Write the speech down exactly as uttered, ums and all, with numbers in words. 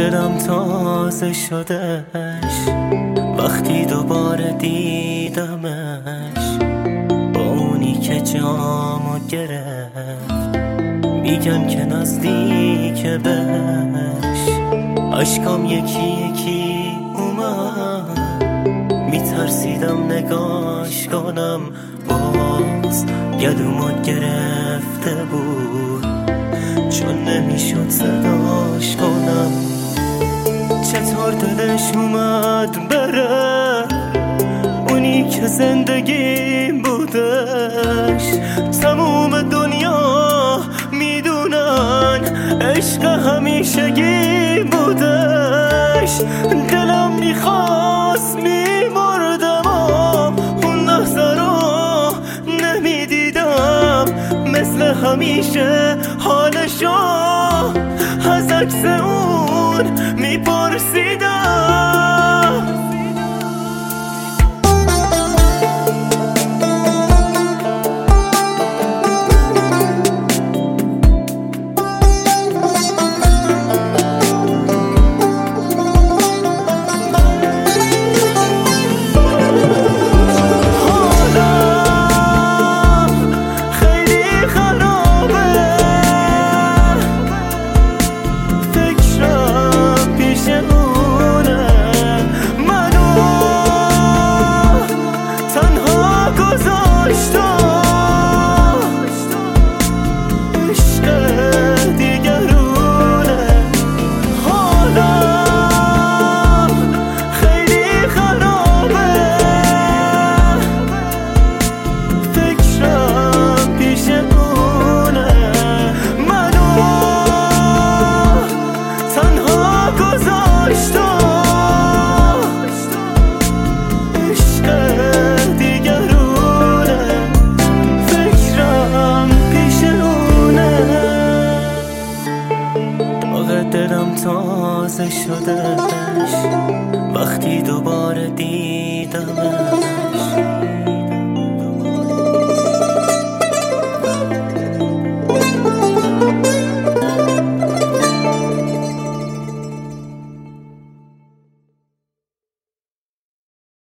دلم تازه شدش وقتی دوباره دیدمش، با اونی که جامو گرفت میگن که نزدیک بهش. عشقام یکی یکی اومد، میترسیدم نگاش کنم، باز گلومو گرفته بود چون نمیشد صداش کنم. چطور دلش اومد بره اونی که زندگی بودش، تموم دنیا میدونن عشق همیشگی بودش. دلم میخواست میمردم اون لحظه رو نمیدیدم، مثل همیشه حالشو از عکس اون میپرسیدم. دلم تازه شدش وقتی دوباره دیدمش،